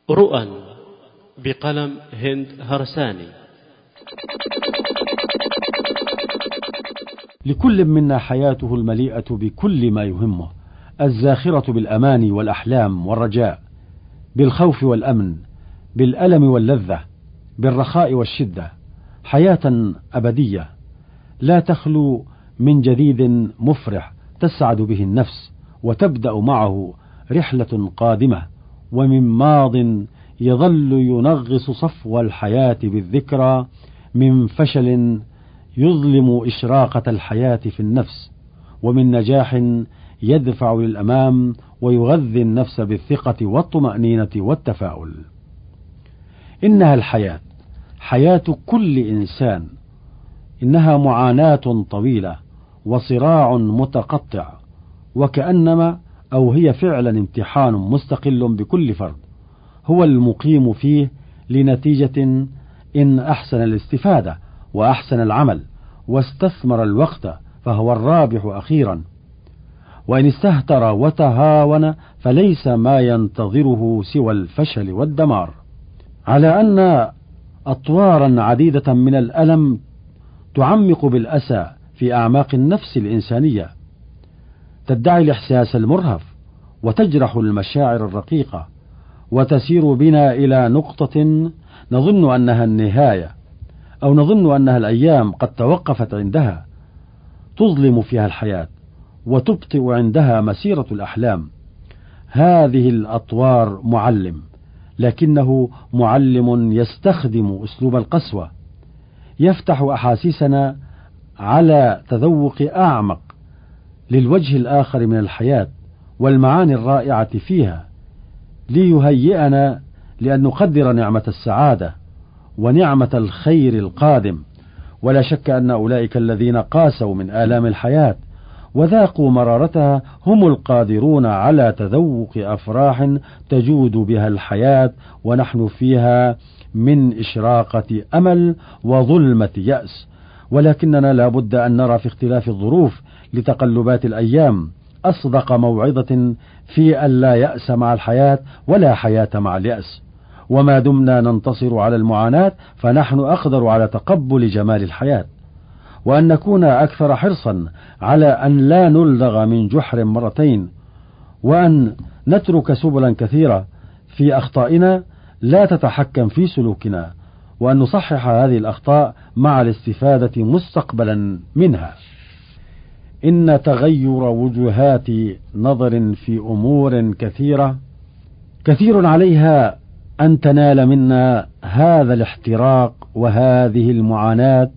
رؤى بقلم هند هرساني. لكل منا حياته المليئة بكل ما يهمه، الزاخرة بالأمان والأحلام والرجاء، بالخوف والأمن، بالألم واللذة، بالرخاء والشدة، حياة أبدية لا تخلو من جديد مفرح تسعد به النفس وتبدأ معه رحلة قادمة، ومن ماض يظل ينغص صفو الحياة بالذكرى، من فشل يظلم إشراقة الحياة في النفس، ومن نجاح يدفع للأمام ويغذي النفس بالثقة والطمأنينة والتفاؤل. إنها الحياة، حياة كل إنسان، إنها معاناة طويلة وصراع متقطع، وكأنما أو هي فعلا امتحان مستقل بكل فرد هو المقيم فيه لنتيجة إن أحسن الاستفادة وأحسن العمل واستثمر الوقت فهو الرابح أخيرا، وإن استهتر وتهاون فليس ما ينتظره سوى الفشل والدمار. على أن أطوارا عديدة من الألم تعمق بالأسى في أعماق النفس الإنسانية، تدعي الإحساس المرهف وتجرح المشاعر الرقيقة، وتسير بنا إلى نقطة نظن أنها النهاية، أو نظن أنها الأيام قد توقفت عندها، تظلم فيها الحياة وتبطئ عندها مسيرة الأحلام. هذه الأطوار معلم، لكنه معلم يستخدم أسلوب القسوة، يفتح أحاسيسنا على تذوق أعمق للوجه الآخر من الحياة والمعاني الرائعة فيها، ليهيئنا لأن نقدر نعمة السعادة ونعمة الخير القادم. ولا شك أن أولئك الذين قاسوا من آلام الحياة وذاقوا مرارتها هم القادرون على تذوق أفراح تجود بها الحياة ونحن فيها من إشراقة أمل وظلمة يأس. ولكننا لا بد أن نرى في اختلاف الظروف لتقلبات الأيام أصدق موعظة في أن لا يأس مع الحياة ولا حياة مع اليأس، وما دمنا ننتصر على المعاناة فنحن أقدر على تقبل جمال الحياة، وأن نكون أكثر حرصا على أن لا نلدغ من جحر مرتين، وأن نترك سبلا كثيرة في أخطائنا لا تتحكم في سلوكنا، وأن نصحح هذه الأخطاء مع الاستفادة مستقبلا منها. إن تغير وجهات نظر في أمور كثير عليها أن تنال منا هذا الاحتراق وهذه المعاناة،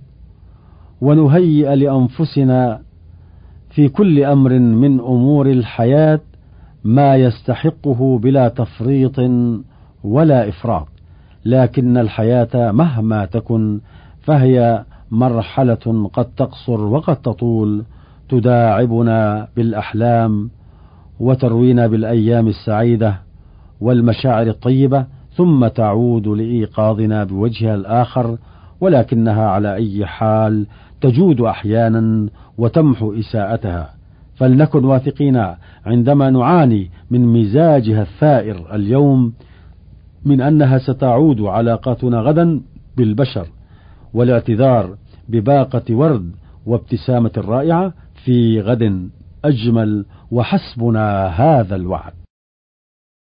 ونهيئ لأنفسنا في كل أمر من أمور الحياة ما يستحقه بلا تفريط ولا إفراط. لكن الحياة مهما تكن فهي مرحلة قد تقصر وقد تطول، تداعبنا بالأحلام وتروينا بالأيام السعيدة والمشاعر الطيبة، ثم تعود لإيقاظنا بوجهها الآخر، ولكنها على أي حال تجود أحيانا وتمحو إساءتها. فلنكن واثقين عندما نعاني من مزاجها الثائر اليوم من أنها ستعود علاقاتنا غدا بالبشر، والاعتذار بباقة ورد وابتسامة رائعة في غد أجمل، وحسبنا هذا الوعد.